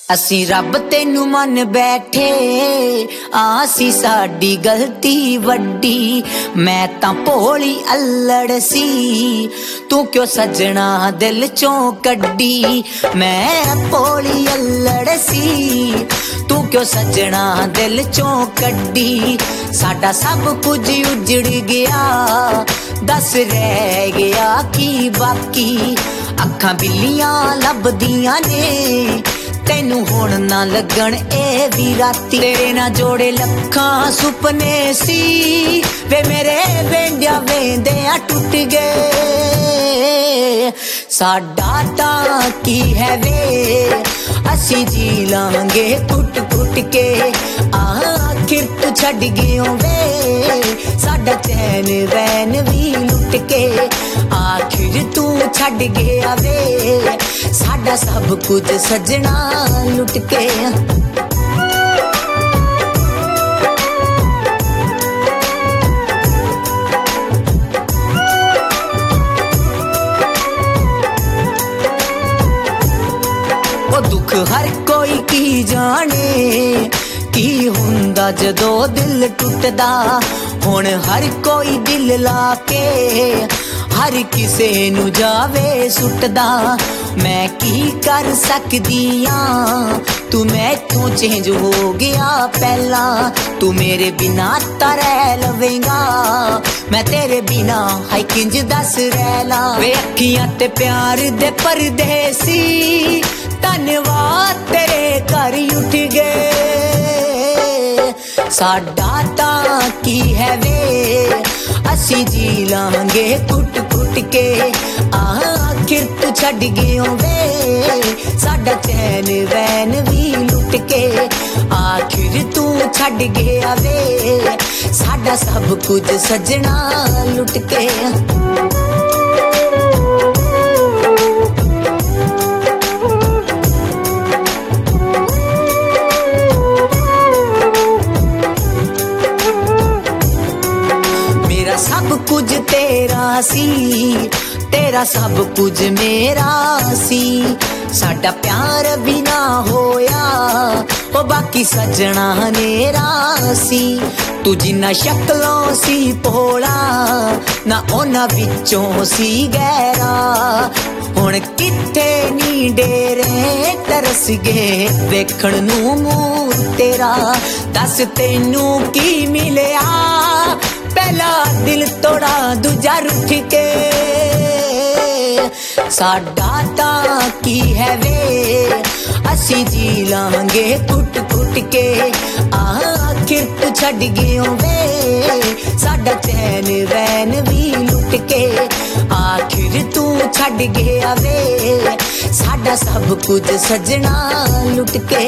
ਅਸੀਂ ਰੱਬ ਤੈਨੂੰ ਮੰਨ ਬੈਠੇ ਆਸੀ ਸਾਡੀ ਗਲਤੀ ਵੱਡੀ। ਮੈਂ ਤਾਂ ਭੋਲੀ ਅਲੜ ਸੀ ਤੂੰ ਕਿਉਂ ਸੱਜਣਾ ਦਿਲ ਚੋਂ ਕੱਢੀ। ਮੈਂ ਭੋਲੀ ਅਲੜ ਸੀ ਤੂੰ ਕਿਉਂ ਸੱਜਣਾ ਦਿਲ ਚੋਂ ਕੱਢੀ। ਸਾਡਾ ਸਭ ਕੁਝ ਉਜੜ ਗਿਆ ਦੱਸ ਰਹਿ ਗਿਆ ਕੀ ਬਾਕੀ। ਅੱਖਾਂ ਬਿੱਲੀਆਂ ਲੱਭਦੀਆਂ ਨੇ ਤੈਨੂੰ ਹੁਣ ਨਾ ਲੱਗਣ ਇਹ ਵੀ ਰਾਤੀ। ਤੇਰੇ ਨਾਲ ਜੋੜੇ ਲੱਖਾਂ ਸੁਪਨੇ ਸੀ ਵੇ ਮੇਰੇ ਵੇਂਦਿਆਂ ਵੇਂਦਿਆਂ ਟੁੱਟ ਗਏ। ਸਾਡਾ ਤਾਂ ਕੀ ਹੈ ਵੇ ਅਸੀਂ ਜੀ ਲਾਂਗੇ ਕੁੱਟ ਕੁੱਟ ਕੇ। ਆਖਿਰ ਤੂੰ ਛੱਡ ਗਿਓ ਵੇ ਸਾਡਾ ਚੈਨ ਵੈਨ ਵੀ ਲੁੱਟ ਕੇ। ਆਖਿਰ ਤੂੰ ਛੱਡ ਗਿਆ ਵੇ ਸਾਡਾ ਸਭ ਕੁਝ ਸਜਣਾ ਲੁੱਟ ਕੇ। ਉਹ ਦੁੱਖ ਹਰ ਕੋਈ ਕੀ ਜਾਣੇ ਕੀ ਹੁੰਦਾ ਜਦੋਂ ਦਿਲ ਟੁੱਟਦਾ। ਹੁਣ ਹਰ ਕੋਈ ਦਿਲ ਲਾ ਕੇ ਹਰ ਕਿਸੇ ਨੂੰ ਜਾਵੇ ਸੁੱਟਦਾ। ਮੈਂ ਕੀ ਕਰ ਸਕਦੀ ਆਂ ਤੂੰ ਮੈਥੋਂ ਚੇਂਜ ਹੋ ਗਿਆ ਪਹਿਲਾਂ। ਤੂੰ ਮੇਰੇ ਬਿਨਾ ਤਾਂ ਰਹਿ ਲਵੇਂਗਾ ਮੈਂ ਤੇਰੇ ਬਿਨਾ ਹਾਈ ਕਿੰਜ ਦੱਸ ਰਹਿ ਲਾਂ। ਵੇ ਅੱਖੀਆਂ ਤੇ ਪਿਆਰ ਦੇ ਪਰਦੇਸੀ ਧੰਨਵਾਦ ਤੇਰੇ ਘਰ ਉੱਠ ਗਏ। ਸਾਡਾ ਤਾਂ ਕੀ ਹੈ ਵੇ ਅਸੀਂ ਜੀ ਲਾਂਗੇ ਕੁੱਟ ਕੁੱਟ ਕੇ। ਆਖਿਰ ਤੂੰ ਛੱਡ ਗਿਓ ਵੇ ਸਾਡਾ ਚੈਨ ਵੈਨ ਵੀ ਲੁੱਟ ਕੇ। ਆਖਿਰ ਤੂੰ ਛੱਡ ਗਿਆ ਵੇ ਸਾਡਾ ਸਭ ਕੁਝ ਸਜਣਾ ਲੁੱਟ ਕੇ। ਸਭ ਕੁਝ ਤੇਰਾ ਸੀ ਤੇਰਾ ਸਭ ਕੁਝ ਮੇਰਾ ਸੀ। ਸਾਡਾ ਪਿਆਰ ਵੀ ਨਾ ਹੋਇਆ ਉਹ ਬਾਕੀ ਸੱਜਣਾ ਨੇਰਾ ਸੀ। ਤੂੰ ਜਿੰਨਾ ਸ਼ਕਲੋਂ ਸੀ ਭੋਲਾ ਨਾ ਉਹਨਾਂ ਵਿੱਚੋਂ ਸੀ ਗਹਿਰਾ। ਹੁਣ ਕਿੱਥੇ ਨੀ ਡੇਰੇ ਤਰਸ ਗਏ ਵੇਖਣ ਨੂੰ ਮੂੰਹ ਤੇਰਾ। ਦੱਸ ਤੈਨੂੰ ਕੀ ਮਿਲਿਆ ਪਹਿਲਾ ਦਿਲ ਤੋੜਾ ਦੂਜਾ ਰੁੱਠ ਕੇ। ਸਾਡਾ ਤਾਂ ਕੀ ਹੈ ਵੇ ਅਸੀਂ ਜੀ ਲਾਂਗੇ ਕੁੱਟ ਕੁੱਟ ਕੇ। ਆਖਿਰ ਤੂੰ ਛੱਡ ਗਿਓ ਵੇ ਸਾਡਾ ਚੈਨ ਵੈਨ ਵੀ ਲੁੱਟ ਕੇ। ਆਖਿਰ ਤੂੰ ਛੱਡ ਗਿਆ ਵੇ ਸਾਡਾ ਸਭ ਕੁਝ ਸਜਣਾ ਲੁੱਟ ਕੇ।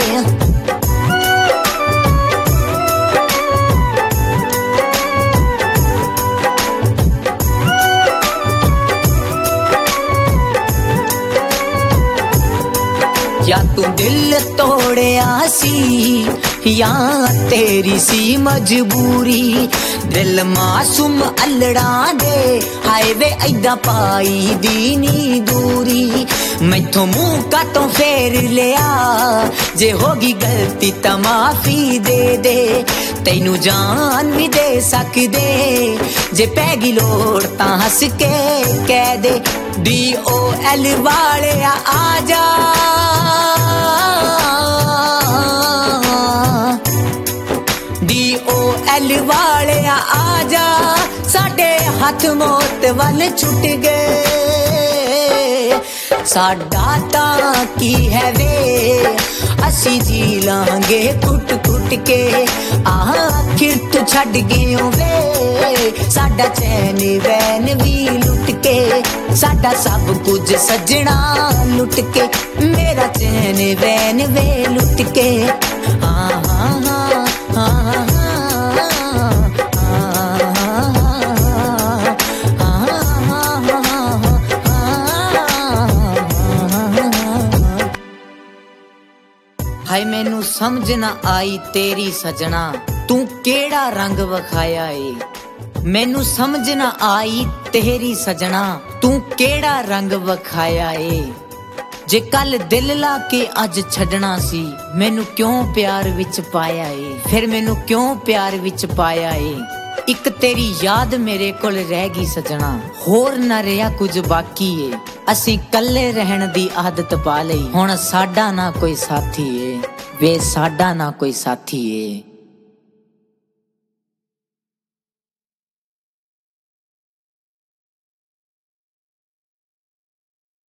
ਜਾਂ ਤੂੰ ਦਿਲ ਤੋੜਿਆ ਸੀ ਜਾਂ ਤੇਰੀ ਸੀ ਮਜਬੂਰੀ। ਦਿਲ ਮਾਸੂਮ ਅਲੜਾਂ ਦੇ ਹਾਏ ਵੇ ਐਦਾਂ ਪਾਈ ਦੀ ਨੀ ਦੂਰੀ। ਮੈਥੋਂ ਮੂੰਹ ਕਾਤੋਂ ਫੇਰ ਲਿਆ ਜੇ ਹੋ ਗਈ ਗਲਤੀ ਤਾਂ ਮਾਫੀ ਦੇ ਦੇ। ਤੈਨੂੰ ਜਾਨ ਵੀ ਦੇ ਸਕਦੇ ਜੇ ਪੈ ਗਈ ਲੋੜ ਤਾਂ ਹੱਸ ਕੇ ਕਹਿ ਦੇ। DOL ਵਾਲਿਆ ਆ ਜਾ DOL ਵਾਲਿਆ ਆ ਜਾ ਸਾਡੇ ਹੱਥ ਮੌਤ ਵੱਲ ਛੁੱਟ ਗਏ। ਸਾਡਾ ਤਾਂ ਕੀ ਹੈ ਵੇ ਅਸੀਂ ਜੀ ਲਾਂਗੇ ਕੁੱਟ ਕੁੱਟ ਕੇ। ਆਖਿਰ ਤੂੰ ਛੱਡ ਗਿਓ ਵੇ ਸਾਡਾ ਚੈਨ ਵੈਨ ਵੀ ਲੁੱਟ ਕੇ। ਸਾਡਾ ਸਭ ਕੁਝ ਸਜਣਾ ਲੁੱਟ ਕੇ ਮੇਰਾ ਚੈਨ ਵੈਨ ਵੇ ਲੁੱਟ ਕੇ। ਹਾਂ ਹਾਂ ਹਾਂ ਹਾਂ ਹਾਏ ਮੈਨੂੰ ਸਮਝ ਨਾ ਆਈ ਤੇਰੀ ਸਜਣਾ ਤੂੰ ਕਿਹੜਾ ਰੰਗ ਵਿਖਾਇਆ ਏ। ਮੈਨੂੰ ਸਮਝ ਨਾ ਆਈ ਤੇਰੀ ਸਜਣਾ ਤੂੰ ਕਿਹੜਾ ਰੰਗ ਵਿਖਾਇਆ ਏ। ਜੇ ਕੱਲ ਦਿਲ ਲਾ ਕੇ ਅੱਜ ਛੱਡਣਾ ਸੀ, ਮੈਨੂੰ ਕਿਉਂ ਪਿਆਰ ਵਿੱਚ ਪਾਇਆ ਏ, ਫਿਰ ਮੈਨੂੰ ਕਿਉਂ ਪਿਆਰ ਵਿੱਚ ਪਾਇਆ ਏ। ਇੱਕ ਤੇਰੀ ਯਾਦ ਮੇਰੇ ਕੋਲ ਰਹਿ ਗਈ ਸਜਣਾ, ਹੋਰ ਨਾ ਰਿਹਾ ਕੁਝ ਬਾਕੀ ਏ। ਅਸੀਂ ਕੱਲੇ ਰਹਿਣ ਦੀ ਆਦਤ ਪਾ ਲਈ, ਹੁਣ ਸਾਡਾ ਨਾ ਕੋਈ ਸਾਥੀ ਏ ਵੇ, ਸਾਡਾ ਨਾ ਕੋਈ ਸਾਥੀ ਏ।